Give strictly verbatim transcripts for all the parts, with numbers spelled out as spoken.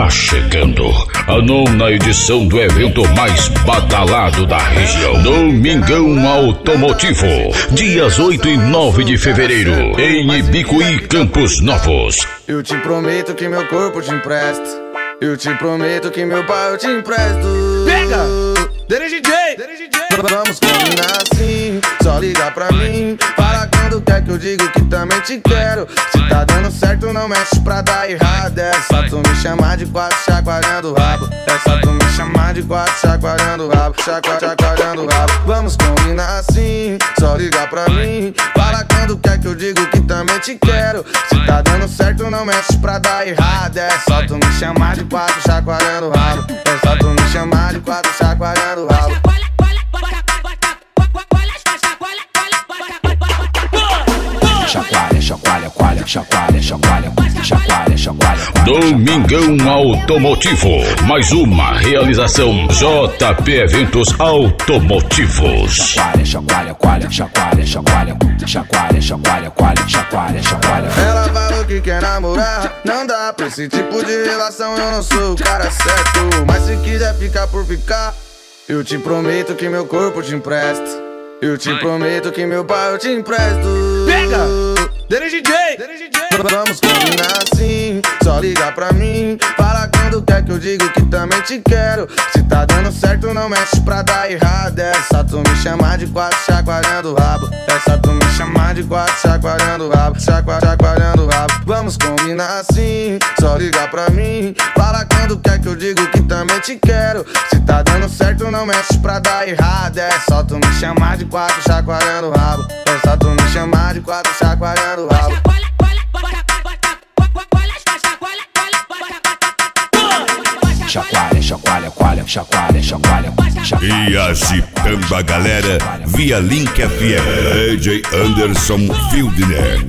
Está chegando a nona edição do evento mais badalado da região. Domingão Automotivo, dias oito e nove de fevereiro, em Ibicuí, Campos Novos. Eu te prometo que meu corpo te empresto. Eu te prometo que meu pai eu te empresto. Pega! Dere D J! Dere D J! Vamos combinar assim, só liga pra mim. Fala quando quer que eu digo que também te quero. Se tá dando certo não mexe pra dar errado. É só tu me chamar de quatro chacoalhando o rabo. É só tu me chamar de quatro chacoalhando o rabo. Chacoalhando, chacoalhando o rabo. Vamos combinar assim, só liga pra mim. Fala quando quer que eu digo que também te quero. Se tá dando certo não mexe pra dar errado. É só tu me chamar de quatro chacoalhando o rabo. É só tu me chamar de quatro chacoalhando o rabo. Chacoalha, chacoalha, coalha, chacoalha, chacoalha, chacoalha, chacoalha. Domingão Automotivo, mais uma realização J P Eventos Automotivos. Chacoalha, chacoalha, coalha, chacoalha, chacoalha, chacoalha, chacoalha, coalha, chacoalha, chacoalha. Ela falou que quer namorar, não dá pra esse tipo de relação. Eu não sou o cara certo, mas se quiser ficar por ficar, eu te prometo que meu corpo te empresto. Eu te prometo que meu pai eu te empresto. Pega! Dere D J! Dere D J! Vamos combinar assim, só liga pra mim. Fala quando quer que eu digo que também te quero. Se tá dando certo não mexe pra dar errado. É só tu me chamar de quatro chacoalhando o rabo. É só tu me chamar de quatro chacoalhando o rabo. Chacoalhando, chacoalhando o rabo. Vamos combinar assim, só liga pra mim. Fala quando quer que eu digo que também te quero. Se tá dando certo não mexe pra dar errado. É só tu me chamar de quatro chacoalhando o rabo. É só tu me chamar de quatro chacoalhando o rabo. Chacoalha, chacoalha, coalha, chacoalha, chacoalha, chacoalha. E agitando a galera via Link F M, D J Anderson Fieldner.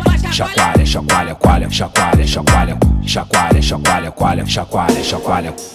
Chacoalha, chacoalha, coalha, chacoalha, chacoalha, chacoalha, chacoalha, coalha, chacoalha, chacoalha.